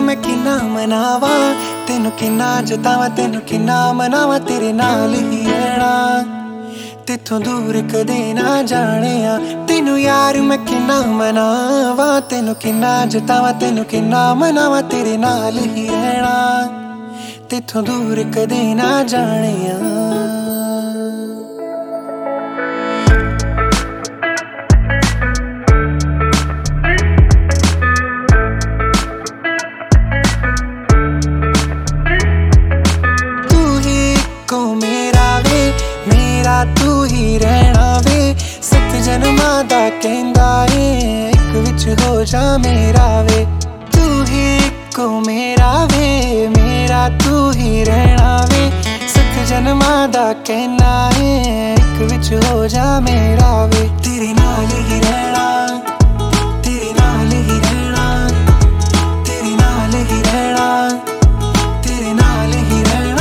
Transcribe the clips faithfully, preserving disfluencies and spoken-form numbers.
मैं किन्ना मनावा, तेनू किन्ना जतावा, तेनू किन्ना मनावा, तेरे नाल ही रहना, तेथों दूर कदे ना जाने आ। तेनू यार मैं किन्ना मनावा, तेनू किन्ना जतावा, तेनू किन्ना मनावा, तेरे नाल ही रहना, तेथों दूर कदे ना जाने आ। तू ही रहना वे सत जन्मां दा कहंदा ए, इक विच हो जा मेरा वे। तू ही इको मेरा वे, मेरा तू ही रहना वे सत जन्मां दा कहना ए, इक विच हो जा मेरा वे। तेरे नाल ही रहना, तेरे नाल ही रहना, तेरे नाल ही रहना, तेरे नाल ही रहना।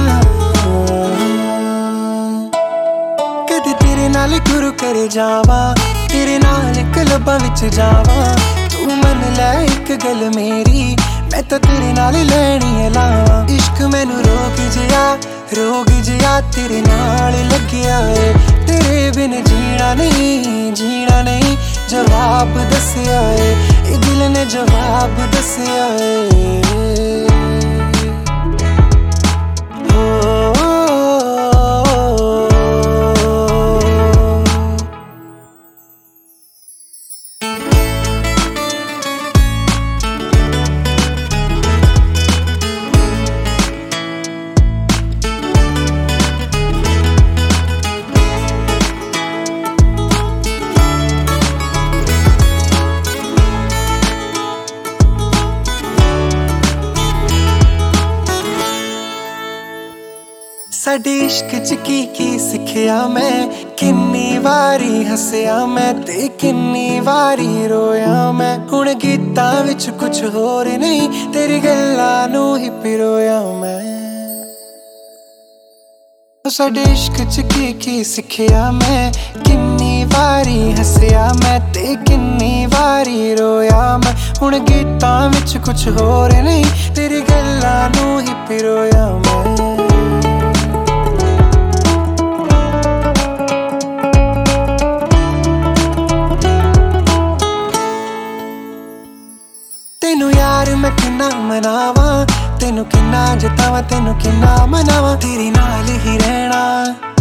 तेरे नाल गुरु कर जावा, तेरे नाल क्लबां विच जावा, तू मन लै इक गल मेरी, मैं तां तेरे नाल लैनी है लावा। इश्क मैनू रोग जिया, रोग जिया तेरे नाल लग्या है, तेरे बिन जीना नहीं, जीना नहीं, जवाब दस्या है, ए दिल ने जवाब दस्या है। साडे इश्क च की की सिखिया मैं, किन्नी वारी हसया मैं ते किन्नी वारी रोया मैं। हुण गीतां विच कुछ होर नहीं, तेरी गल्लां नू ही पिरोया मैं। साडे इश्क च की की सिखिया मैं, किन्नी वारी हसया मैं ते किन्नी वारी रोया मैं। हुण गीतां विच कुछ होर नहीं, तेरी गल्लां नू ही पिरोया मैं। तेनू यार मैं किन्ना मनावा, तेनू किन्ना जतावा, तेनू किन्ना मनावा, तेरे नाल ही रहना।